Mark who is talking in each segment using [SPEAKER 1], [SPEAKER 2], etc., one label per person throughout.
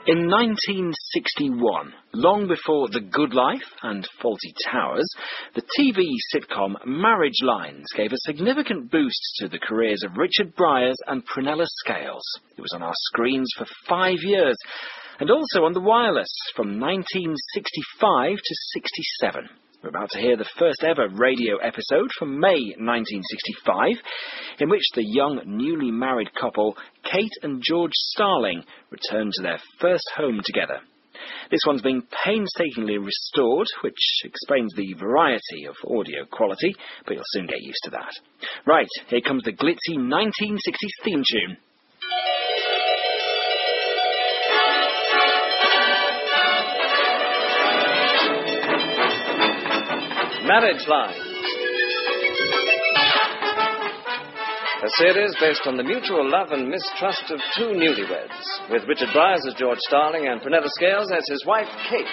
[SPEAKER 1] In 1961, long before The Good Life and Fawlty Towers, the TV sitcom Marriage Lines gave a significant boost to the careers of Richard Briers and Prunella Scales. It was on our screens for 5 years, and also on the wireless from 1965 to 67. We're about to hear the first ever radio episode from May 1965, in which the young, newly married couple, Kate and George Starling, return to their first home together. This one's been painstakingly restored, which explains the variety of audio quality, but you'll soon get used to that. Right, here comes the glitzy 1960s theme tune.
[SPEAKER 2] Marriage Lines. A series based on the mutual love and mistrust of two newlyweds, with Richard Briers as George Starling and Prunella Scales as his wife, Kate.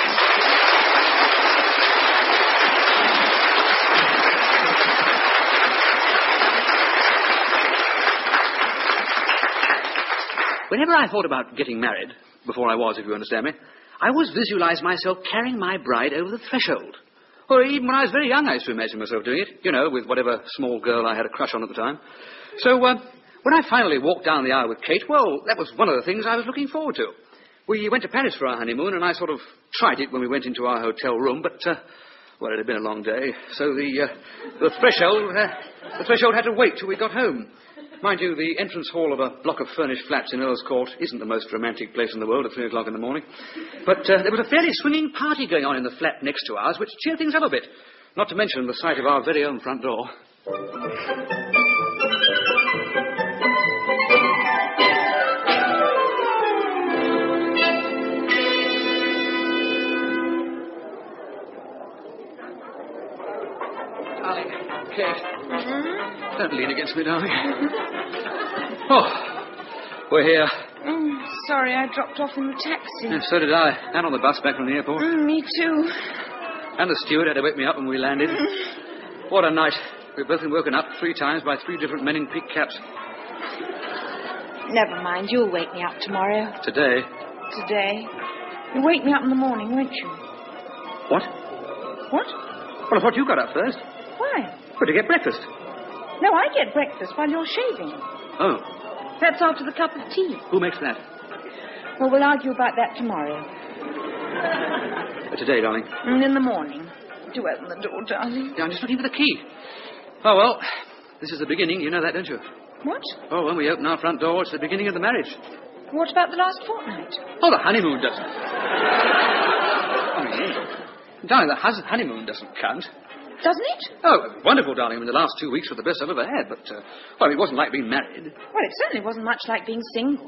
[SPEAKER 3] Whenever I thought about getting married, before I was, if you understand me, I always visualized myself carrying my bride over the threshold. Or even when I was very young, I used to imagine myself doing it, you know, with whatever small girl I had a crush on at the time. So when I finally walked down the aisle with Kate, well, that was one of the things I was looking forward to. We went to Paris for our honeymoon, and I sort of tried it when we went into our hotel room, but, well, it had been a long day, so the threshold had to wait till we got home. Mind you, the entrance hall of a block of furnished flats in Earl's Court isn't the most romantic place in the world at 3 o'clock in the morning. But there was a fairly swinging party going on in the flat next to ours, which cheered things up a bit. Not to mention the sight of our very own front door. Darling, Kate. Mm-hmm. Don't lean against me, darling. Oh, we're here.
[SPEAKER 4] Sorry, I dropped off in the taxi.
[SPEAKER 3] Yeah, so did I. And on the bus back from the airport.
[SPEAKER 4] Me too.
[SPEAKER 3] And the steward had to wake me up when we landed. What a night. We've both been woken up 3 times by 3 different men in peak caps.
[SPEAKER 4] Never mind, you'll wake me up tomorrow.
[SPEAKER 3] Today?
[SPEAKER 4] Today. You'll wake me up in the morning, won't you?
[SPEAKER 3] What?
[SPEAKER 4] What?
[SPEAKER 3] Well, I thought you got up first.
[SPEAKER 4] Why?
[SPEAKER 3] Well, to get breakfast.
[SPEAKER 4] No, I get breakfast while you're shaving.
[SPEAKER 3] Oh.
[SPEAKER 4] That's after the cup of tea.
[SPEAKER 3] Who makes that?
[SPEAKER 4] Well, we'll argue about that tomorrow.
[SPEAKER 3] Today, darling?
[SPEAKER 4] In the morning. Do open the door, darling.
[SPEAKER 3] Yeah, I'm just looking for the key. Oh, well, this is the beginning. You know that, don't you?
[SPEAKER 4] What?
[SPEAKER 3] Oh, when we open our front door, it's the beginning of the marriage.
[SPEAKER 4] What about the last fortnight?
[SPEAKER 3] Oh, the honeymoon doesn't. Darling, the honeymoon doesn't count.
[SPEAKER 4] Doesn't it?
[SPEAKER 3] Oh, wonderful, darling. I mean, the last 2 weeks were the best I've ever had, but, well, it wasn't like being married.
[SPEAKER 4] Well, it certainly wasn't much like being single.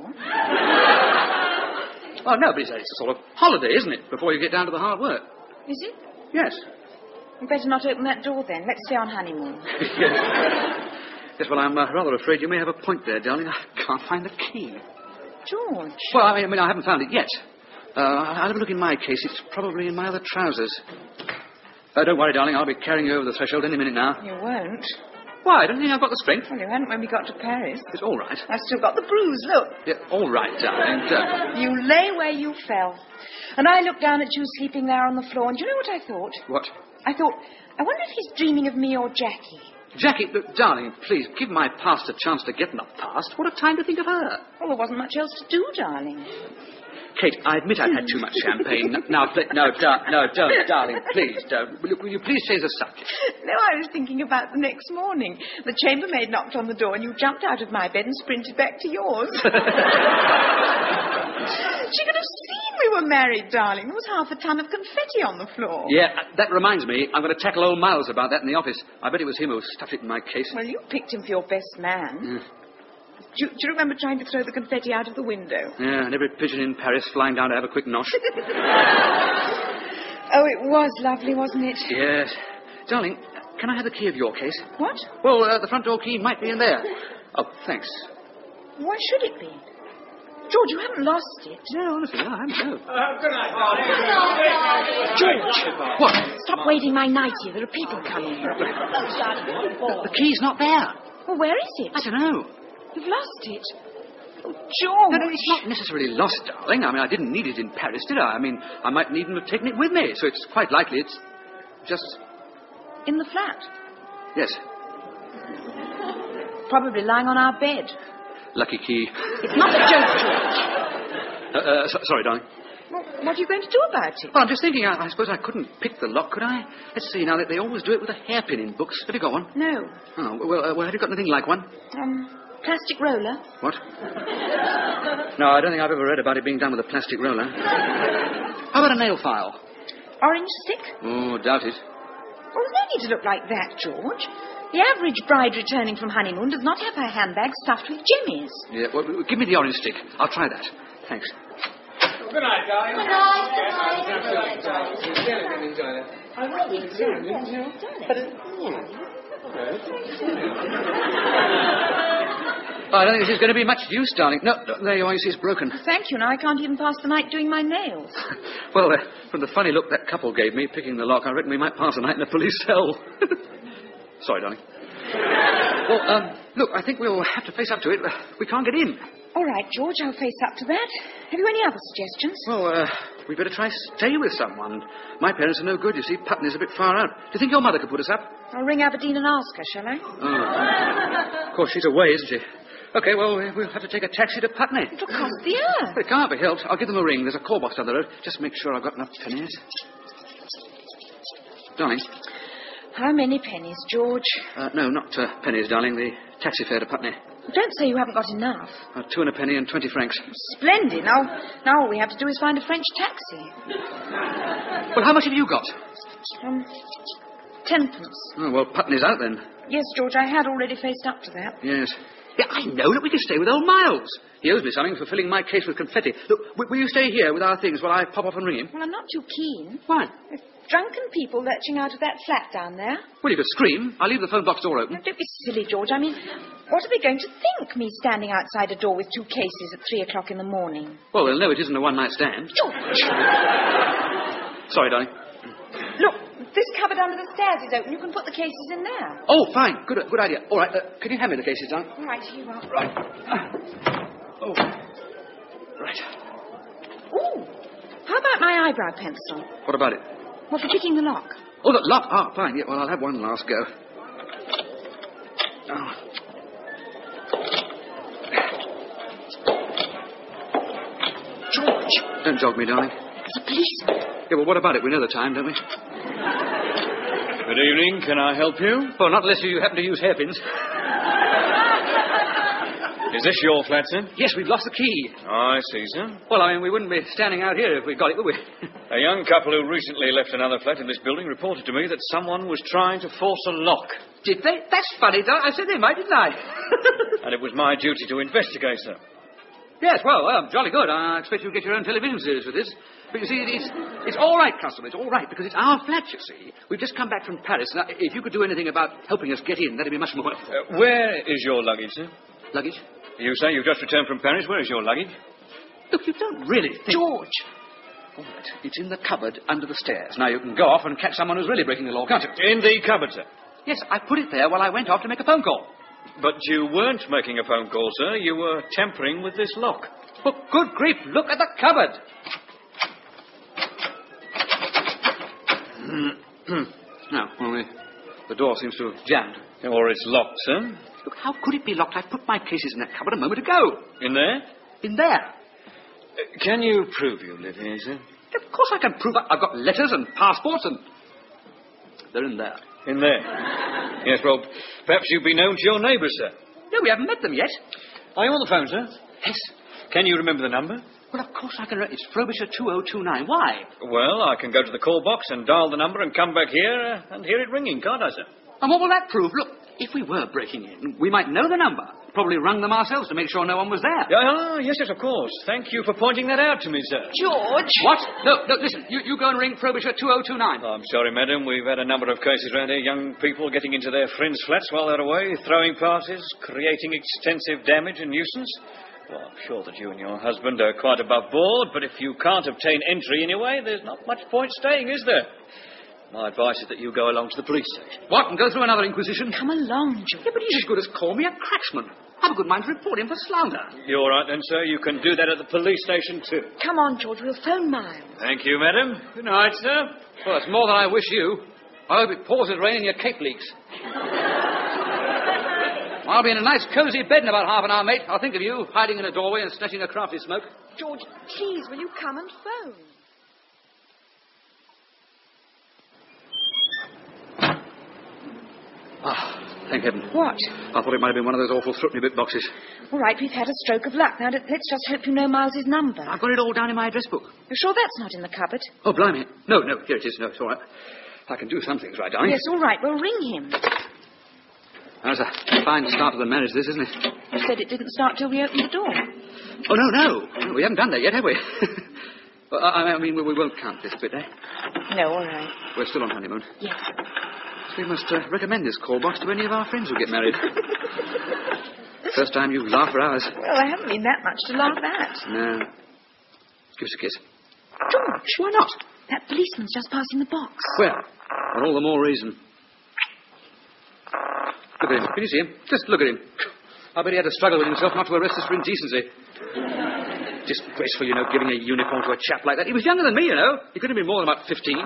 [SPEAKER 3] Well, no, but it's a sort of holiday, isn't it, before you get down to the hard work?
[SPEAKER 4] Is it?
[SPEAKER 3] Yes.
[SPEAKER 4] You better not open that door, then. Let's stay on honeymoon.
[SPEAKER 3] Yes, well, I'm rather afraid you may have a point there, darling. I can't find the key.
[SPEAKER 4] George.
[SPEAKER 3] Well, I mean, I haven't found it yet. I'll have a look in my case. It's probably in my other trousers. Don't worry, darling. I'll be carrying you over the threshold any minute now.
[SPEAKER 4] You won't.
[SPEAKER 3] Why? I don't think I've got the strength.
[SPEAKER 4] Well, you hadn't when we got to Paris.
[SPEAKER 3] It's all right.
[SPEAKER 4] I've still got the bruise, look.
[SPEAKER 3] Yeah, all right, darling.
[SPEAKER 4] You lay where you fell. And I looked down at you sleeping there on the floor, and do you know what I thought?
[SPEAKER 3] What?
[SPEAKER 4] I thought, I wonder if he's dreaming of me or Jackie.
[SPEAKER 3] Jackie, look, darling, please, give my past a chance to get in the past. What a time to think of her.
[SPEAKER 4] Well, there wasn't much else to do, darling.
[SPEAKER 3] Kate, I admit I've had too much champagne. No, don't, darling, please don't. Will you please change the subject?
[SPEAKER 4] No, I was thinking about the next morning. The chambermaid knocked on the door and you jumped out of my bed and sprinted back to yours. She could have seen we were married, darling. There was half a ton of confetti on the floor.
[SPEAKER 3] Yeah, that reminds me. I'm going to tackle old Miles about that in the office. I bet it was him who stuffed it in my case.
[SPEAKER 4] Well, you picked him for your best man. Do you remember trying to throw the confetti out of the window?
[SPEAKER 3] Yeah, and every pigeon in Paris flying down to have a quick nosh.
[SPEAKER 4] Oh, it was lovely, wasn't it?
[SPEAKER 3] Yes. Darling, can I have the key of your case?
[SPEAKER 4] What?
[SPEAKER 3] Well, the front door key might be in there. Oh, thanks.
[SPEAKER 4] Why should it be? George, you haven't lost it.
[SPEAKER 3] No, honestly, no, I haven't. No.
[SPEAKER 5] Good night,
[SPEAKER 4] George!
[SPEAKER 3] What?
[SPEAKER 4] Stop waving my nightie. There are people coming.
[SPEAKER 3] The key's not there.
[SPEAKER 4] Well, where is it?
[SPEAKER 3] I don't know.
[SPEAKER 4] You've lost it. Oh, George.
[SPEAKER 3] No, it's not necessarily lost, darling. I mean, I didn't need it in Paris, did I? I mean, I might need to have taken it with me, so it's quite likely it's just...
[SPEAKER 4] In the flat?
[SPEAKER 3] Yes.
[SPEAKER 4] Probably lying on our bed.
[SPEAKER 3] Lucky key.
[SPEAKER 4] It's not a joke, George.
[SPEAKER 3] Sorry, darling.
[SPEAKER 4] Well, what are you going to do about it?
[SPEAKER 3] Well, I'm just thinking, I suppose I couldn't pick the lock, could I? Let's see, now, they always do it with a hairpin in books. Have you got one?
[SPEAKER 4] No.
[SPEAKER 3] Oh, well, have you got anything like one?
[SPEAKER 4] Plastic roller.
[SPEAKER 3] What? No, I don't think I've ever read about it being done with a plastic roller. How about a nail file?
[SPEAKER 4] Orange stick?
[SPEAKER 3] Oh, doubt it.
[SPEAKER 4] Well, there's no need to look like that, George. The average bride returning from honeymoon does not have her handbag stuffed with jimmies.
[SPEAKER 3] Yeah, well, give me the orange stick. I'll try that. Thanks.
[SPEAKER 5] Good night, darling.
[SPEAKER 6] Good night.
[SPEAKER 3] I don't think this is going to be much use, darling. No, there you are. You see, it's broken.
[SPEAKER 4] Thank you. Now I can't even pass the night doing my nails.
[SPEAKER 3] Well, from the funny look that couple gave me picking the lock, I reckon we might pass the night in a police cell. Sorry, darling. Well, look, I think we'll have to face up to it. We can't get in.
[SPEAKER 4] All right, George, I'll face up to that. Have you any other suggestions?
[SPEAKER 3] Well, we better try stay with someone. My parents are no good, you see. Putney's a bit far out. Do you think your mother could put us up?
[SPEAKER 4] I'll ring Aberdeen and ask her, shall I?
[SPEAKER 3] Oh. Of course, she's away, isn't she? OK, well, we'll have to take a taxi to Putney.
[SPEAKER 4] It'll cost the earth.
[SPEAKER 3] But it can't be helped. I'll give them a ring. There's a call box down the road. Just make sure I've got enough pennies. Darling?
[SPEAKER 4] How many pennies, George?
[SPEAKER 3] No, not pennies, darling. The taxi fare to Putney.
[SPEAKER 4] Don't say you haven't got enough.
[SPEAKER 3] 2 and a penny and 20 francs.
[SPEAKER 4] Splendid. Now all we have to do is find a French taxi.
[SPEAKER 3] Well, how much have you got?
[SPEAKER 4] 10 pence.
[SPEAKER 3] Oh, well, Putney's out then.
[SPEAKER 4] Yes, George, I had already faced up to that.
[SPEAKER 3] Yes. Yeah, I know that we can stay with old Miles. He owes me something for filling my case with confetti. Look, will you stay here with our things while I pop off and ring him?
[SPEAKER 4] Well, I'm not too keen.
[SPEAKER 3] Why?
[SPEAKER 4] There's drunken people lurching out of that flat down there.
[SPEAKER 3] Well, you could scream. I'll leave the phone box door open.
[SPEAKER 4] Now, don't be silly, George. I mean, what are they going to think, me standing outside a door with 2 cases at 3 o'clock in the morning?
[SPEAKER 3] Well, they'll know it isn't a one-night stand.
[SPEAKER 4] George!
[SPEAKER 3] Sorry, darling.
[SPEAKER 4] Look, this cupboard under the stairs is open. You can put the cases in there.
[SPEAKER 3] Oh, fine. Good idea. All right, can you hand me the cases, darling?
[SPEAKER 4] All right, here you are.
[SPEAKER 3] Right. Oh. Right.
[SPEAKER 4] Ooh, how about my eyebrow pencil?
[SPEAKER 3] What about it?
[SPEAKER 4] Well, for picking the lock.
[SPEAKER 3] Oh, the lock. Ah, fine. Yeah, well, I'll have one last go. Oh.
[SPEAKER 4] George!
[SPEAKER 3] Don't jog me, darling.
[SPEAKER 4] There's a policeman.
[SPEAKER 3] Yeah, well, what about it? We know the time, don't we?
[SPEAKER 5] Good evening. Can I help you?
[SPEAKER 3] Well, not unless you happen to use hairpins.
[SPEAKER 5] Is this your flat, sir?
[SPEAKER 3] Yes, we've lost the key.
[SPEAKER 5] I see, sir.
[SPEAKER 3] Well, I mean, we wouldn't be standing out here if we got it, would we?
[SPEAKER 5] A young couple who recently left another flat in this building reported to me that someone was trying to force a lock.
[SPEAKER 3] Did they? That's funny. I said they might, didn't I?
[SPEAKER 5] And it was my duty to investigate, sir.
[SPEAKER 3] Yes, well, jolly good. I expect you'll get your own television series with this. But you see, it's all right, Constable. It's all right, because it's our flat, you see. We've just come back from Paris. Now, if you could do anything about helping us get in, that'd be much more helpful.
[SPEAKER 5] Where is your luggage, sir?
[SPEAKER 3] Luggage?
[SPEAKER 5] You say you've just returned from Paris. Where is your luggage?
[SPEAKER 3] Look, you don't really think...
[SPEAKER 4] George!
[SPEAKER 3] All right, it's in the cupboard under the stairs. Now, you can go off and catch someone who's really breaking the law, can't you?
[SPEAKER 5] In the cupboard, sir.
[SPEAKER 3] Yes, I put it there while I went off to make a phone call.
[SPEAKER 5] But you weren't making a phone call, sir. You were tampering with this lock.
[SPEAKER 3] But good grief, look at the cupboard. No, well, the door seems to have jammed.
[SPEAKER 5] Or it's locked, sir.
[SPEAKER 3] Look, how could it be locked? I put my cases in that cupboard a moment ago.
[SPEAKER 5] In there?
[SPEAKER 3] In there.
[SPEAKER 5] Can you prove you live here, sir?
[SPEAKER 3] Of course I can prove it. I've got letters and passports and... They're in there.
[SPEAKER 5] In there? Yes, well, perhaps you've been known to your neighbours, sir.
[SPEAKER 3] No, we haven't met them yet.
[SPEAKER 5] Are you on the phone, sir?
[SPEAKER 3] Yes.
[SPEAKER 5] Can you remember the number?
[SPEAKER 3] Well, of course I can... It's Frobisher 2029. Why?
[SPEAKER 5] Well, I can go to the call box and dial the number and come back here and hear it ringing, can't I, sir?
[SPEAKER 3] And what will that prove? Look, if we were breaking in, we might know the number. Probably rung them ourselves to make sure no one was there.
[SPEAKER 5] Yes, of course. Thank you for pointing that out to me, sir.
[SPEAKER 4] George!
[SPEAKER 3] What? No, listen. You go and ring Frobisher 2029.
[SPEAKER 5] I'm sorry, madam. We've had a number of cases around here. Young people getting into their friends' flats while they're away, throwing parties, creating extensive damage and nuisance. Well, I'm sure that you and your husband are quite above board, but if you can't obtain entry anyway, there's not much point staying, is there? My advice is that you go along to the police station.
[SPEAKER 3] What, and go through another inquisition?
[SPEAKER 4] Come along, George.
[SPEAKER 3] Yeah, but he's as good as call me a cracksman. I've a good mind to report him for slander.
[SPEAKER 5] You're all right then, sir. You can do that at the police station, too.
[SPEAKER 4] Come on, George, we'll phone Miles.
[SPEAKER 5] Thank you, madam. Good night, sir.
[SPEAKER 3] Well, it's more than I wish you. I hope it pours with rain and your cape leaks. I'll be in a nice, cosy bed in about half an hour, mate. I'll think of you, hiding in a doorway and snatching a crafty smoke.
[SPEAKER 4] George, please, will you come and phone?
[SPEAKER 3] Thank heaven.
[SPEAKER 4] What?
[SPEAKER 3] I thought it might have been one of those awful threepenny bit boxes.
[SPEAKER 4] All right, we've had a stroke of luck. Now, let's just hope you know Miles's number.
[SPEAKER 3] I've got it all down in my address book.
[SPEAKER 4] You're sure that's not in the cupboard?
[SPEAKER 3] Oh, blimey. No, here it is. No, it's all right. I can do some things, right, darling?
[SPEAKER 4] Yes, all right. We'll ring him.
[SPEAKER 3] That's a fine start to the marriage, this, isn't it?
[SPEAKER 4] You said it didn't start till we opened the door.
[SPEAKER 3] Oh, no. We haven't done that yet, have we? Well, I mean, we won't count this bit, eh?
[SPEAKER 4] No, all right.
[SPEAKER 3] We're still on honeymoon.
[SPEAKER 4] Yes.
[SPEAKER 3] We must recommend this call box to any of our friends who get married. First time you've laughed for hours.
[SPEAKER 4] Well, I haven't been that much to laugh at.
[SPEAKER 3] No. Give us a kiss.
[SPEAKER 4] George.
[SPEAKER 3] Why not?
[SPEAKER 4] That policeman's just passing the box.
[SPEAKER 3] Well, for all the more reason. Look at him. Can you see him? Just look at him. I bet he had to struggle with himself not to arrest us for indecency. Disgraceful, you know, giving a uniform to a chap like that. He was younger than me, you know. He could have been more than about 15.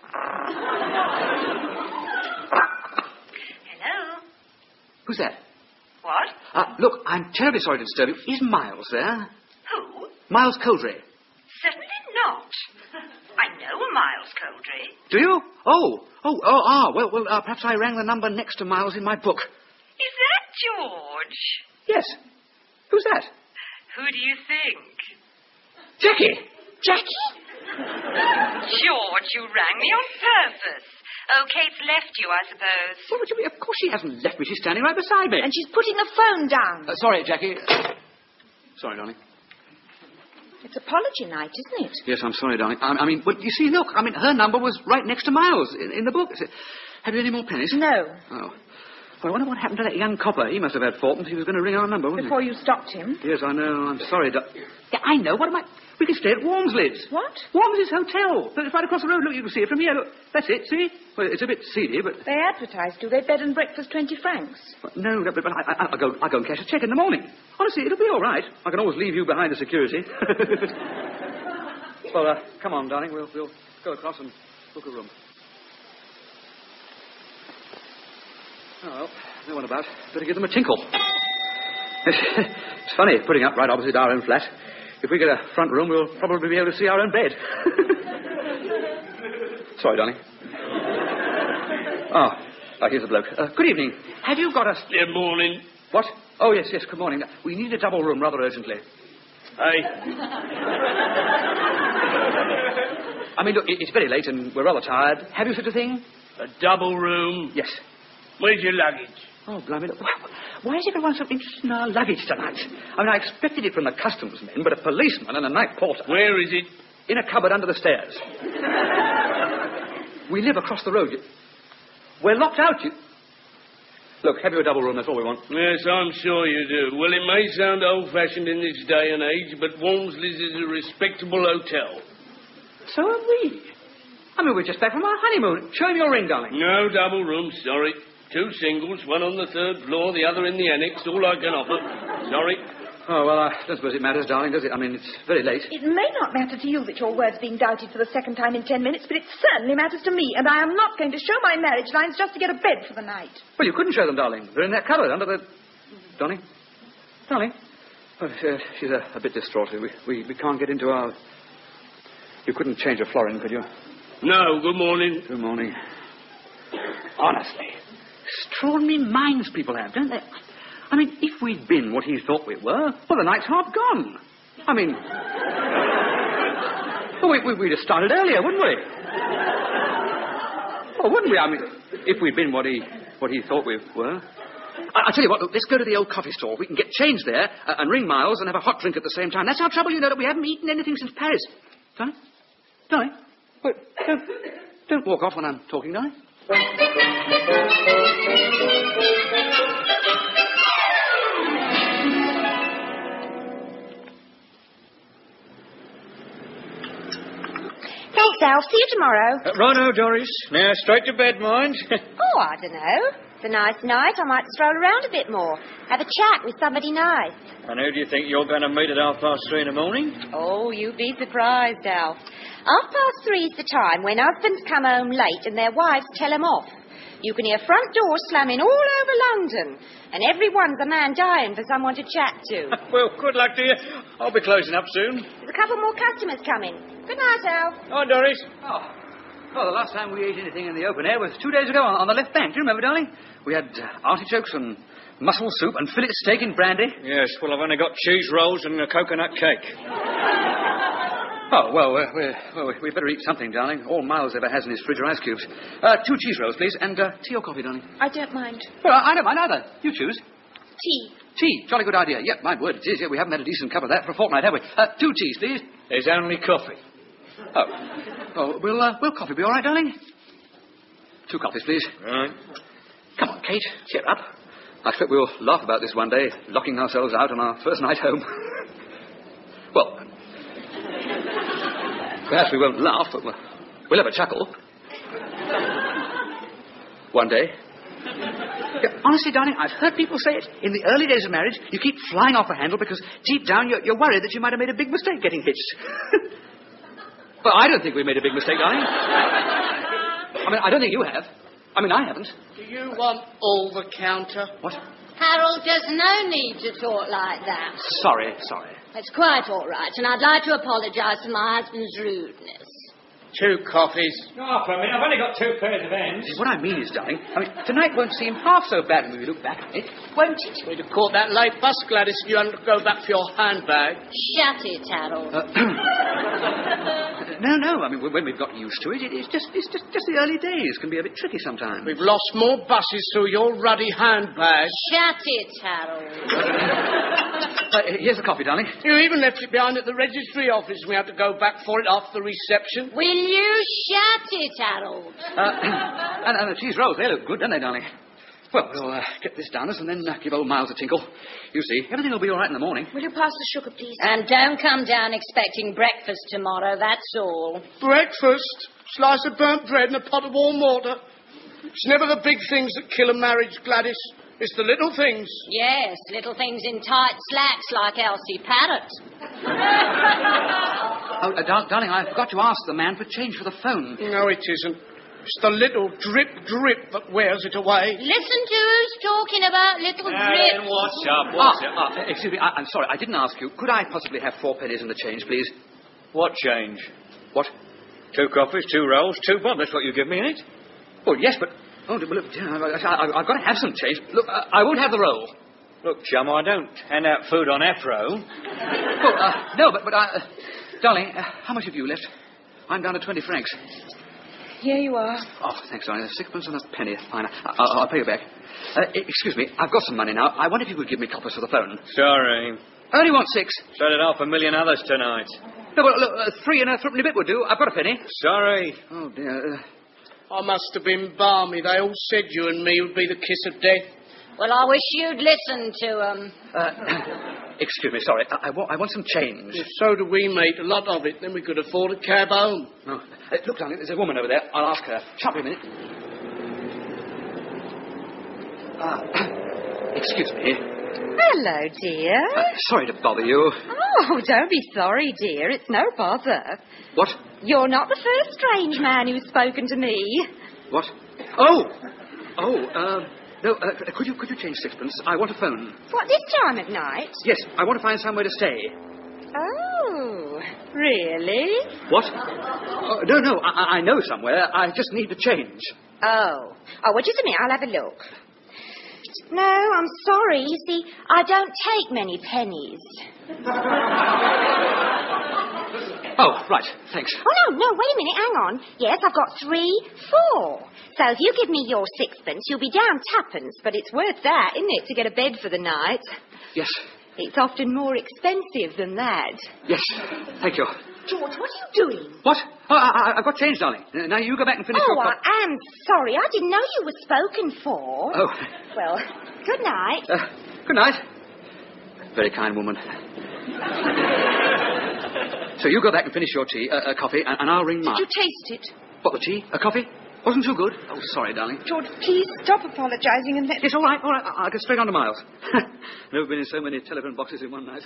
[SPEAKER 7] Hello?
[SPEAKER 3] Who's that?
[SPEAKER 7] What?
[SPEAKER 3] Look, I'm terribly sorry to disturb you. Is Miles there?
[SPEAKER 7] Who?
[SPEAKER 3] Miles Coldray.
[SPEAKER 7] Certainly not. I know a Miles Coldray.
[SPEAKER 3] Do you? Well, perhaps I rang the number next to Miles in my book.
[SPEAKER 7] Is that George?
[SPEAKER 3] Yes. Who's that?
[SPEAKER 7] Who do you think?
[SPEAKER 3] Jackie!
[SPEAKER 4] Jackie?
[SPEAKER 7] George, you rang me on purpose. Oh, Kate's left you, I suppose.
[SPEAKER 3] Well, what do you mean? Of course she hasn't left me. She's standing right beside me.
[SPEAKER 4] And she's putting the phone down.
[SPEAKER 3] Sorry, Jackie. Sorry, darling.
[SPEAKER 4] It's apology night, isn't it?
[SPEAKER 3] Yes, I'm sorry, darling. I mean, but you see, look, her number was right next to Miles in the book. Have you any more pennies?
[SPEAKER 4] No.
[SPEAKER 3] Oh. Well, I wonder what happened to that young copper. He must have had fortunes. He was going to ring our number, wasn't
[SPEAKER 4] Before you stopped him?
[SPEAKER 3] he? Yes, I know. I'm sorry, Yeah, I know. What am I... We can stay at Walmsley's.
[SPEAKER 4] What?
[SPEAKER 3] Walmsley's Hotel. It's right across the road. Look, you can see it from here. Look, that's it, see? Well, it's a bit seedy, but...
[SPEAKER 4] They advertise, do they? Bed and breakfast, 20 francs.
[SPEAKER 3] No, but I'll go and cash a cheque in the morning. Honestly, it'll be all right. I can always leave you behind the security. Well, come on, darling. We'll go across and book a room. Oh, well, no one about. Better give them a tinkle. It's funny, putting up right opposite our own flat. If we get a front room, we'll probably be able to see our own bed. Sorry, darling. Here's the bloke. Good evening. Have you got a...
[SPEAKER 8] Good morning.
[SPEAKER 3] What? Oh, yes, good morning. We need a double room rather urgently.
[SPEAKER 8] Hey.
[SPEAKER 3] I mean, look, it's very late and we're rather tired. Have you such a thing?
[SPEAKER 8] A double room?
[SPEAKER 3] Yes.
[SPEAKER 8] Where's your luggage?
[SPEAKER 3] Oh, blimey, look. Why is everyone so interested in our luggage tonight? I mean, I expected it from the customs men, but a policeman and a night porter...
[SPEAKER 8] Where is it?
[SPEAKER 3] In a cupboard under the stairs. We live across the road. We're locked out, Look, have you a double room, that's all we want.
[SPEAKER 8] Yes, I'm sure you do. Well, it may sound old-fashioned in this day and age, but Walmsley's is a respectable hotel.
[SPEAKER 3] So are we. I mean, we're just back from our honeymoon. Show him your ring, darling.
[SPEAKER 8] No double rooms, sorry. 2 singles, one on the 3rd floor, the other in the annex, all I can offer. Sorry.
[SPEAKER 3] Oh, well, I don't suppose it matters, darling, does it? I mean, it's very late.
[SPEAKER 4] It may not matter to you that your word's being doubted for the second time in 10 minutes, but it certainly matters to me, and I am not going to show my marriage lines just to get a bed for the night.
[SPEAKER 3] Well, you couldn't show them, darling. They're in that cupboard under the... Darling? Oh, she's a bit distraught. We can't get into our... You couldn't change a florin, could you?
[SPEAKER 8] No, good morning.
[SPEAKER 3] Good morning. Honestly, extraordinary minds people have, don't they? I mean, if we'd been what he thought we were, well, the night's half gone. I mean... Well, we'd have started earlier, wouldn't we? Oh, wouldn't we? I mean, if we'd been what he thought we were. I'll tell you what, look, let's go to the old coffee store. We can get change there and ring Miles and have a hot drink at the same time. That's our trouble, you know, that we haven't eaten anything since Paris. Darling? Wait, don't walk off when I'm talking, darling.
[SPEAKER 4] Thanks, Al. See you tomorrow.
[SPEAKER 5] Righto, Doris. Now, straight to bed, mind.
[SPEAKER 4] Oh, I don't know.
[SPEAKER 6] It's a nice night. I might stroll around a bit more. Have a chat with somebody nice.
[SPEAKER 5] And who do you think you're going to meet at 3:30 in the morning?
[SPEAKER 6] Oh, you'd be surprised, Alf. 3:30 is the time when husbands come home late and their wives tell them off. You can hear front doors slamming all over London, and everyone's a man dying for someone to chat to.
[SPEAKER 5] Well, good luck to you. I'll be closing up soon.
[SPEAKER 6] There's a couple more customers coming. Good night, Alf.
[SPEAKER 5] Hi, Doris.
[SPEAKER 3] Oh, the last time we ate anything in the open air was 2 days ago on the left bank. Do you remember, darling? We had artichokes and mussel soup and fillet steak in brandy.
[SPEAKER 5] Yes, well, I've only got cheese rolls and a coconut cake.
[SPEAKER 3] Oh, well, we'd better eat something, darling. All Miles ever has in his fridge are ice cubes. 2 cheese rolls, please, and tea or coffee, darling?
[SPEAKER 6] I don't mind.
[SPEAKER 3] Well, I don't mind either. You choose.
[SPEAKER 6] Tea.
[SPEAKER 3] Tea. Jolly good idea. Yep, my word, it is. Yeah, we haven't had a decent cup of that for a fortnight, have we? 2 teas, please.
[SPEAKER 5] There's only coffee.
[SPEAKER 3] Oh, will coffee be all right, darling? 2 coffees, please.
[SPEAKER 5] Right.
[SPEAKER 3] Come on, Kate, cheer up. I expect we'll laugh about this one day, locking ourselves out on our first night home. Well, perhaps we won't laugh, but we'll have a chuckle. One day. Yeah, honestly, darling, I've heard people say it. In the early days of marriage, you keep flying off the handle because deep down you're worried that you might have made a big mistake getting hitched. Well, I don't think we made a big mistake, darling. I mean, I don't think you have. I mean, I haven't.
[SPEAKER 8] Do you want all the counter?
[SPEAKER 3] What?
[SPEAKER 9] Harold, there's no need to talk like that.
[SPEAKER 3] Sorry.
[SPEAKER 9] It's quite all right, and I'd like to apologise for my husband's rudeness.
[SPEAKER 8] 2 coffees.
[SPEAKER 5] Oh, for a minute, I've only got 2 pairs of hands.
[SPEAKER 3] What I mean is, darling, tonight won't seem half so bad when we look back on it, won't it?
[SPEAKER 8] We'd have caught that late bus, Gladys, if you hadn't to go back for your handbag.
[SPEAKER 9] Shut it, Harold.
[SPEAKER 3] No. I mean, when we've got used to it, it's just the early days can be a bit tricky sometimes.
[SPEAKER 8] We've lost more buses through your ruddy handbag.
[SPEAKER 9] Shut it, Harold.
[SPEAKER 3] Here's the coffee, darling.
[SPEAKER 8] You even left it behind at the registry office. We had to go back for it after the reception.
[SPEAKER 9] Will you shut it, Harold?
[SPEAKER 3] And the cheese rolls, they look good, don't they, darling? Well, we'll get this done and then give old Miles a tinkle. You see, everything will be all right in the morning.
[SPEAKER 6] Will you pass the sugar, please?
[SPEAKER 9] And don't come down expecting breakfast tomorrow, that's all.
[SPEAKER 8] Breakfast? Slice of burnt bread and a pot of warm water. It's never the big things that kill a marriage, Gladys. It's the little things.
[SPEAKER 9] Yes, little things in tight slacks like Elsie Parrott.
[SPEAKER 3] Darling, I forgot to ask the man for change for the phone.
[SPEAKER 8] No, it isn't. It's the little drip that wears it away.
[SPEAKER 9] Listen to who's talking about little drips.
[SPEAKER 5] What's up?
[SPEAKER 3] Excuse me, I'm sorry, I didn't ask you. Could I possibly have 4 pennies in the change, please?
[SPEAKER 5] What change?
[SPEAKER 3] What?
[SPEAKER 5] 2 coffees, 2 rolls, 2 bob. That's what you give me, ain't it?
[SPEAKER 3] Oh, yes, but... Oh, look, I've got to have some change. Look, I won't have the roll.
[SPEAKER 5] Look, chum, I don't hand out food on Afro.
[SPEAKER 3] Oh, no, but darling, how much have you left? I'm down to 20 francs.
[SPEAKER 6] Here you are.
[SPEAKER 3] Oh, thanks, darling. 6 and a penny. Fine. I'll pay you back. Excuse me, I've got some money now. I wonder if you could give me coppers for the phone.
[SPEAKER 5] Sorry.
[SPEAKER 3] I only want 6.
[SPEAKER 5] So did 500,000 others tonight.
[SPEAKER 3] No, well, look, 3 and a threepenny bit would do. I've got a penny.
[SPEAKER 5] Sorry.
[SPEAKER 3] Oh, dear.
[SPEAKER 8] I must have been balmy. They all said you and me would be the kiss of death.
[SPEAKER 9] Well, I wish you'd listen to them.
[SPEAKER 3] Excuse me, sorry. I want some change.
[SPEAKER 8] Well, so do we, mate. A lot of it. Then we could afford a cab home.
[SPEAKER 3] Oh. Look, darling, there's a woman over there. I'll ask her. Sharp a minute. Excuse me.
[SPEAKER 6] Hello, dear.
[SPEAKER 3] Sorry to bother you.
[SPEAKER 6] Oh, don't be sorry, dear. It's no bother.
[SPEAKER 3] What?
[SPEAKER 6] You're not the first strange man who's spoken to me.
[SPEAKER 3] What? Oh, no, could you change 6pence? I want a phone.
[SPEAKER 6] What, this time of night?
[SPEAKER 3] Yes, I want to find somewhere to stay.
[SPEAKER 6] Oh, really?
[SPEAKER 3] What? No, I know somewhere. I just need to change.
[SPEAKER 6] Oh, well, just a minute. I'll have a look. No, I'm sorry. You see, I don't take many pennies.
[SPEAKER 3] Oh, right. Thanks.
[SPEAKER 6] Oh, no, wait a minute. Hang on. Yes, I've got 3, 4. So if you give me your 6pence, you'll be down 2pence, but it's worth that, isn't it, to get a bed for the night?
[SPEAKER 3] Yes.
[SPEAKER 6] It's often more expensive than that.
[SPEAKER 3] Yes. Thank you.
[SPEAKER 6] George, what are you doing?
[SPEAKER 3] What? Oh, I've got change, darling. Now you go back and finish your...
[SPEAKER 6] Oh, I am sorry. I didn't know you were spoken for.
[SPEAKER 3] Oh.
[SPEAKER 6] Well, good night.
[SPEAKER 3] Good night. Very kind woman. So you go back and finish your tea, coffee, and I'll ring Mark.
[SPEAKER 6] Did you taste it?
[SPEAKER 3] What, the tea? A coffee? Wasn't too good? Oh, sorry, darling.
[SPEAKER 4] George, please stop apologising and let...
[SPEAKER 3] Yes, all right. I'll get straight on to Miles. Never been in so many telephone boxes in one night.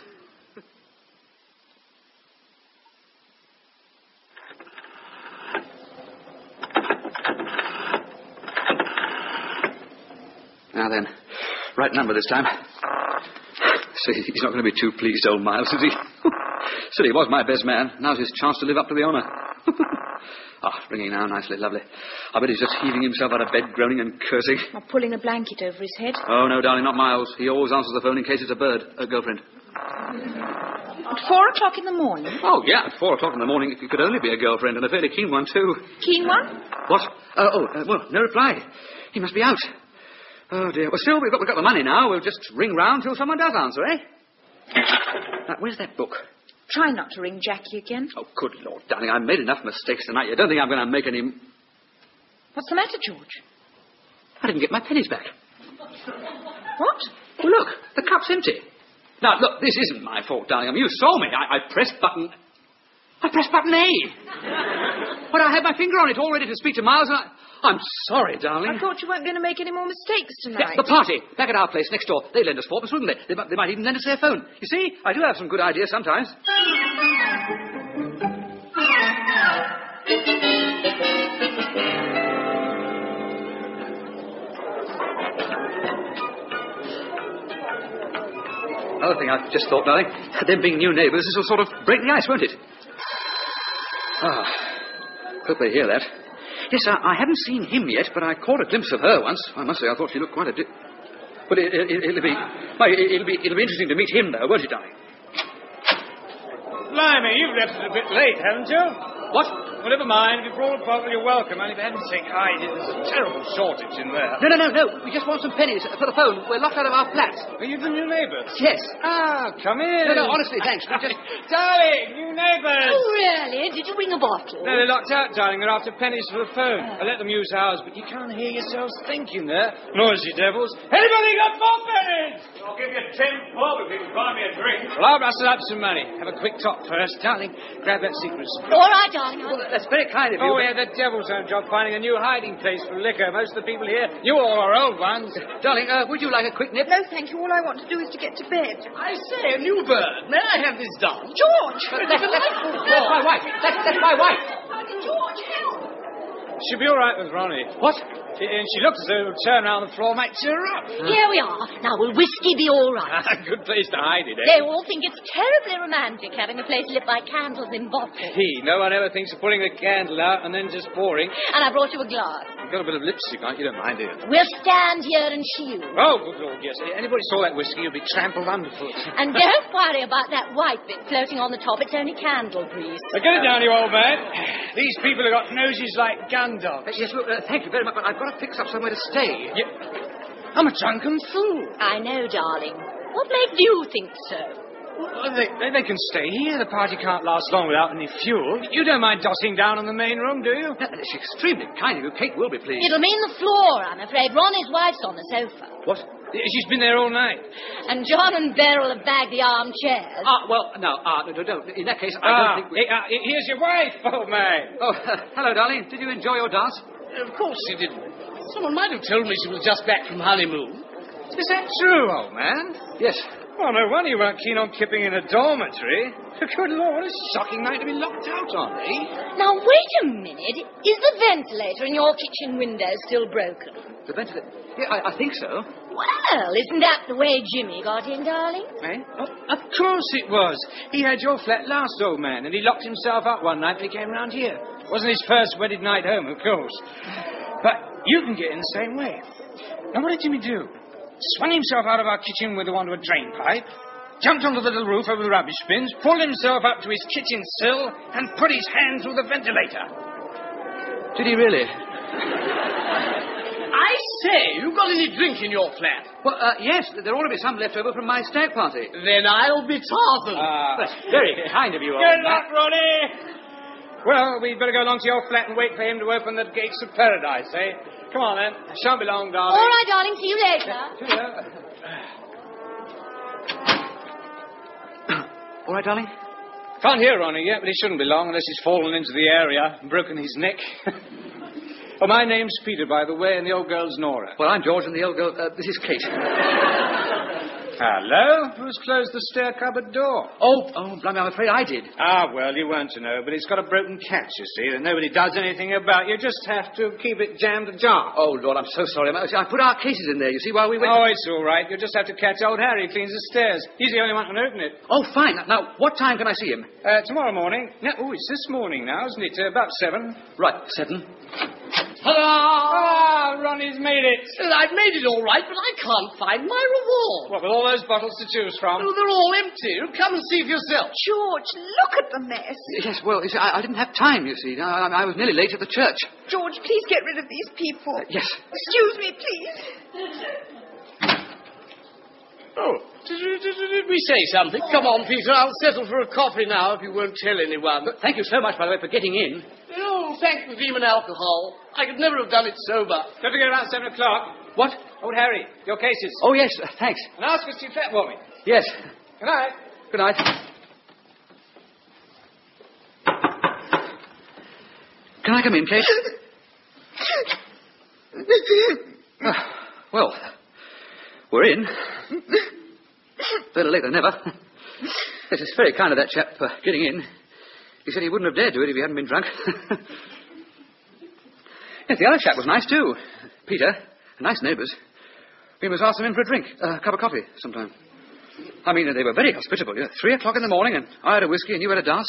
[SPEAKER 3] Now then, right number this time. See, he's not going to be too pleased, old Miles, is he? Still, he was my best man. Now's his chance to live up to the honour. Ringing now, nicely, lovely. I bet he's just heaving himself out of bed, groaning and cursing.
[SPEAKER 4] Or pulling a blanket over his head.
[SPEAKER 3] Oh, no, darling, not Miles. He always answers the phone in case it's a girlfriend.
[SPEAKER 4] At 4 o'clock in the morning?
[SPEAKER 3] Oh, yeah, at 4 o'clock in the morning. It could only be a girlfriend, and a fairly keen one, too.
[SPEAKER 4] Keen one?
[SPEAKER 3] What? Well, no reply. He must be out. Oh, dear. Well, still, we've got the money now. We'll just ring round till someone does answer, eh? Now, where's that book?
[SPEAKER 4] Try not to ring Jackie again.
[SPEAKER 3] Oh, good Lord, darling, I've made enough mistakes tonight. You don't think I'm going to make any...
[SPEAKER 4] What's the matter, George?
[SPEAKER 3] I didn't get my pennies back.
[SPEAKER 4] What?
[SPEAKER 3] Oh, look, the cup's empty. Now, look, this isn't my fault, darling. I mean, you saw me. I pressed button... I pressed button A. But I had my finger on it all ready to speak to Miles, and I'm sorry, darling.
[SPEAKER 4] I thought you weren't going to make any more mistakes tonight.
[SPEAKER 3] Yeah, the party, back at our place next door. They lend us fourpence, wouldn't they? They might even lend us their phone. You see, I do have some good ideas sometimes. Another thing I've just thought, darling, them being new neighbours, this will sort of break the ice, won't it? Hope they hear that. Yes, I haven't seen him yet, but I caught a glimpse of her once. I must say, I thought she looked quite a But it'll be interesting to meet him, though, won't it, darling?
[SPEAKER 5] Blimey, you've left it a bit late, haven't you?
[SPEAKER 3] What?
[SPEAKER 5] Well, never mind. If you brought a bottle, you're welcome. And if you hadn't taken hide, there's a terrible shortage in there.
[SPEAKER 3] No. We just want some pennies for the phone. We're locked out of our flat.
[SPEAKER 5] Are you the new neighbours?
[SPEAKER 3] Yes.
[SPEAKER 5] Come in.
[SPEAKER 3] No, honestly, thanks. We just...
[SPEAKER 5] Darling, new neighbours.
[SPEAKER 9] Oh, really? Did you bring a bottle?
[SPEAKER 5] No, they're locked out, darling. They're after pennies for the phone. I let them use ours, but you can't hear yourselves thinking there. Noisy devils. Anybody got 4 pennies? I'll give you 10 bob if you can buy me a drink. Well, I'll rustle up some money. Have a quick talk first. Darling, grab that secret.
[SPEAKER 9] All right, darling.
[SPEAKER 3] Well, that's very kind of you.
[SPEAKER 5] Oh, yeah, the devil's own job finding a new hiding place for liquor. Most of the people here, you all are old ones.
[SPEAKER 3] Darling, would you like a quick nip?
[SPEAKER 4] No, thank you. All I want to do is to get to bed.
[SPEAKER 8] I say, a new bird. May I have this done?
[SPEAKER 4] George!
[SPEAKER 3] That's my wife. That's my wife.
[SPEAKER 4] George, help!
[SPEAKER 5] She'll be all right with Ronnie.
[SPEAKER 3] What?
[SPEAKER 5] And she looks as though it'll turn around the floor and might cheer her up.
[SPEAKER 9] Here we are. Now, will whiskey be all right?
[SPEAKER 5] Good place to hide it, eh?
[SPEAKER 9] They all think it's terribly romantic having a place lit by candles in bottles.
[SPEAKER 5] No one ever thinks of putting a candle out and then just pouring.
[SPEAKER 9] And I brought you a glass.
[SPEAKER 5] You've got a bit of lipstick on it. You don't mind, do you?
[SPEAKER 9] We'll stand here and shield.
[SPEAKER 5] Oh, good Lord, yes. Anybody saw that whiskey, you'd be trampled underfoot.
[SPEAKER 9] And don't worry about that white bit floating on the top. It's only candle grease.
[SPEAKER 5] Now, get it down, you old man. These people have got noses like gun dogs.
[SPEAKER 3] Yes, look, thank you very much, but I've got to fix up somewhere to stay.
[SPEAKER 5] I'm a drunken fool.
[SPEAKER 9] I know, darling. What made you think so?
[SPEAKER 5] Well, they can stay here. The party can't last long without any fuel. You don't mind dossing down in the main room, do you?
[SPEAKER 3] That's extremely kind of you. Kate will be pleased.
[SPEAKER 9] It'll mean the floor, I'm afraid. Ronnie's wife's on the sofa.
[SPEAKER 3] What?
[SPEAKER 5] She's been there all night.
[SPEAKER 9] And John and Beryl have bagged the armchairs.
[SPEAKER 3] No. In that case, I don't think...
[SPEAKER 5] Here's your wife, old man.
[SPEAKER 3] Oh, hello, darling. Did you enjoy your dance?
[SPEAKER 8] Of course she didn't. Someone might have told me she was just back from honeymoon.
[SPEAKER 5] Is that true, old man?
[SPEAKER 3] Yes.
[SPEAKER 5] Well, no wonder you weren't keen on keeping in a dormitory. Good Lord, what a shocking night to be locked out on, eh?
[SPEAKER 9] Now, wait a minute. Is the ventilator in your kitchen window still broken?
[SPEAKER 3] The ventilator? Yeah, I think so.
[SPEAKER 9] Well, isn't that the way Jimmy got in, darling?
[SPEAKER 5] Eh? Oh, of course it was. He had your flat last, old man, and he locked himself up one night when he came round here. Wasn't his first wedded night home, of course. But you can get in the same way. Now, what did Jimmy do? Swung himself out of our kitchen window onto a drain pipe, jumped onto the little roof over the rubbish bins, pulled himself up to his kitchen sill, and put his hand through the ventilator.
[SPEAKER 3] Did he really?
[SPEAKER 8] I say, you got any drink in your flat?
[SPEAKER 3] Well, yes, there ought to be some left over from my stag party.
[SPEAKER 8] Then I'll be tartan.
[SPEAKER 3] That's very kind of you, old
[SPEAKER 5] Good
[SPEAKER 3] man.
[SPEAKER 5] luck, Ronnie. Well, we'd better go along to your flat and wait for him to open the gates of paradise, eh? Come on, then. Shan't be long, darling.
[SPEAKER 9] All right, darling. See you later.
[SPEAKER 3] All right, darling?
[SPEAKER 5] Can't hear Ronnie yet, but he shouldn't be long unless he's fallen into the area and broken his neck.
[SPEAKER 10] Oh, my name's Peter, by the way, and the old girl's Nora.
[SPEAKER 3] Well, I'm George, and the old girl... this is Kate.
[SPEAKER 10] Hello? Who's closed the stair cupboard door?
[SPEAKER 3] Oh, blimey, I'm afraid I did.
[SPEAKER 10] Ah, well, you weren't to know, but it's got a broken catch, you see, that nobody does anything about. You just have to keep it jammed ajar.
[SPEAKER 3] Oh, Lord, I'm so sorry. I put our cases in there, you see, while we went...
[SPEAKER 10] Oh, it's all right. You just have to catch old Harry. He cleans the stairs. He's the only one who can open it.
[SPEAKER 3] Oh, fine. Now, what time can I see him?
[SPEAKER 10] Tomorrow morning. No, it's this morning now, isn't it? About 7.
[SPEAKER 3] Right, 7.
[SPEAKER 8] Hello!
[SPEAKER 10] Ah, Ronnie's made it.
[SPEAKER 8] I've made it all right, but I can't find my reward.
[SPEAKER 10] What, with all those bottles to choose from?
[SPEAKER 8] Oh, they're all empty. Come and see for yourself.
[SPEAKER 4] George, look at the mess.
[SPEAKER 3] Yes, well, you see, I didn't have time, you see. I was nearly late at the church.
[SPEAKER 4] George, please get rid of these people.
[SPEAKER 3] Yes.
[SPEAKER 4] Excuse me, please.
[SPEAKER 8] Oh, did we say something? Come on, Peter, I'll settle for a coffee now if you won't tell anyone.
[SPEAKER 3] But thank you so much, by the way, for getting in.
[SPEAKER 8] Oh, thank the demon alcohol. I could never have done it sober.
[SPEAKER 10] Don't forget about 7 o'clock.
[SPEAKER 3] What?
[SPEAKER 10] Old Harry, your cases.
[SPEAKER 3] Oh, yes, thanks.
[SPEAKER 10] And ask Mr. Flat for me.
[SPEAKER 3] Yes.
[SPEAKER 10] Good night.
[SPEAKER 3] Good night. Can I come in, Kate? Well, we're in. Better late than never. Yes, it's very kind of that chap for getting in. He said he wouldn't have dared do it if he hadn't been drunk. Yes, the other chap was nice, too. Peter. Nice neighbours. We must ask them in for a drink. A cup of coffee sometime. I mean, they were very hospitable. 3 o'clock in the morning, and I had a whiskey and you had a dance.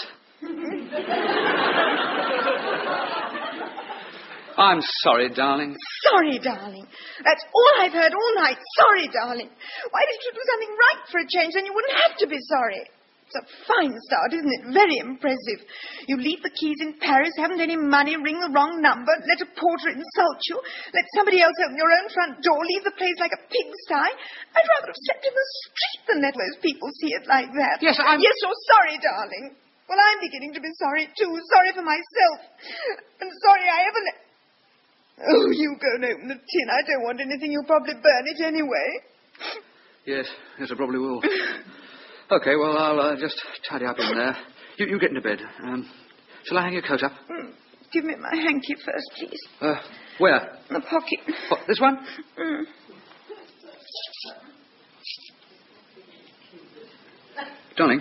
[SPEAKER 3] I'm sorry, darling.
[SPEAKER 4] Sorry, darling. That's all I've heard all night. Sorry, darling. Why didn't you do something right for a change? Then you wouldn't have to be sorry. It's a fine start, isn't it? Very impressive. You leave the keys in Paris, haven't any money, ring the wrong number, let a porter insult you, let somebody else open your own front door, leave the place like a pigsty. I'd rather have slept in the street than let those people see it like that.
[SPEAKER 3] Yes,
[SPEAKER 4] Yes, you're sorry, darling. Well, I'm beginning to be sorry, too. Sorry for myself. And sorry I ever let... Oh, you go and open the tin. I don't want anything. You'll probably burn it anyway.
[SPEAKER 3] Yes, I probably will. Okay, well, I'll just tidy up in there. You get into bed. Shall I hang your coat up?
[SPEAKER 4] Give me my hanky first, please.
[SPEAKER 3] Where?
[SPEAKER 4] In the pocket.
[SPEAKER 3] What, this one? Darling.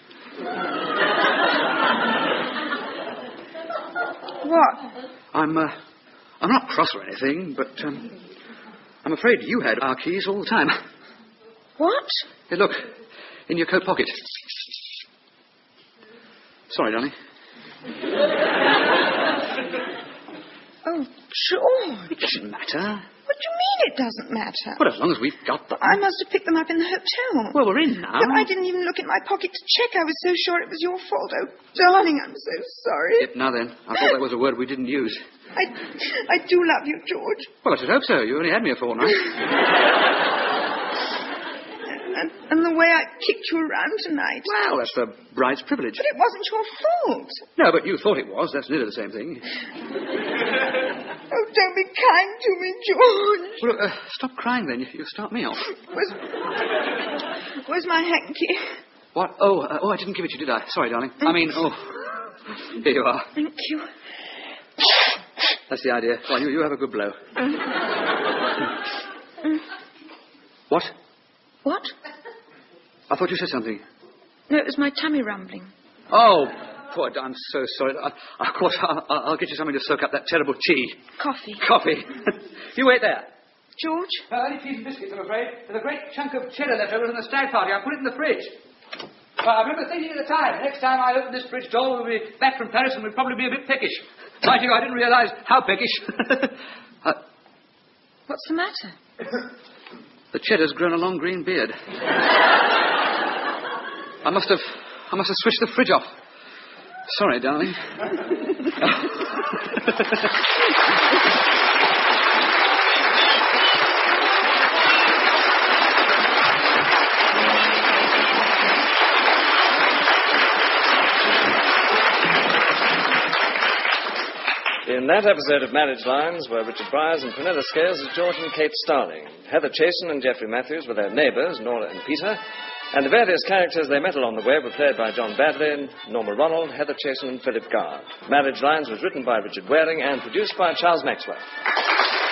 [SPEAKER 4] What?
[SPEAKER 3] I'm not cross or anything, but I'm afraid you had our keys all the time.
[SPEAKER 4] What?
[SPEAKER 3] Hey, look. In your coat pocket. Sorry, darling.
[SPEAKER 4] Oh, George.
[SPEAKER 3] It doesn't matter.
[SPEAKER 4] What do you mean it doesn't matter?
[SPEAKER 3] Well, as long as we've got them.
[SPEAKER 4] I must have picked them up in the hotel.
[SPEAKER 3] Well, we're in now.
[SPEAKER 4] But I didn't even look in my pocket to check. I was so sure it was your fault. Oh, darling, I'm so sorry.
[SPEAKER 3] Yep, now then. I thought that was a word we didn't use.
[SPEAKER 4] I do love you, George.
[SPEAKER 3] Well, I should hope so. You only had me a fortnight.
[SPEAKER 4] And the way I kicked you around tonight.
[SPEAKER 3] Well, that's the bride's privilege.
[SPEAKER 4] But it wasn't your fault.
[SPEAKER 3] No, but you thought it was. That's nearly the same thing.
[SPEAKER 4] Oh, don't be kind to me, George.
[SPEAKER 3] Well, look, stop crying then. You start me off.
[SPEAKER 4] Where's my hanky?
[SPEAKER 3] What? Oh, I didn't give it to you, did I? Sorry, darling. I mean, here you are.
[SPEAKER 4] Thank you.
[SPEAKER 3] That's the idea. Well, you have a good blow. What?
[SPEAKER 4] What?
[SPEAKER 3] I thought you said something.
[SPEAKER 4] No, it was my tummy rumbling.
[SPEAKER 3] Oh, poor, I'm so sorry. Of course, I'll get you something to soak up that terrible tea.
[SPEAKER 4] Coffee.
[SPEAKER 3] You wait there.
[SPEAKER 4] George?
[SPEAKER 3] Only cheese and biscuits, I'm afraid. There's a great chunk of cheddar left over from the stag party. I put it in the fridge. Well, I remember thinking at the time, next time I open this fridge door, we'll be back from Paris and we'll probably be a bit peckish. Mind you, I didn't realise how peckish.
[SPEAKER 4] What's the matter?
[SPEAKER 3] The cheddar's grown a long green beard. I must have switched the fridge off. Sorry, darling.
[SPEAKER 2] In that episode of Marriage Lines were Richard Briers and Prunella Scales as George and Kate Starling, Heather Chasen and Geoffrey Matthews were their neighbours, Nora and Peter, And the various characters they met along the way were played by John Badley, Norma Ronald, Heather Chason, and Philip Gard. Marriage Lines was written by Richard Waring and produced by Charles Maxwell.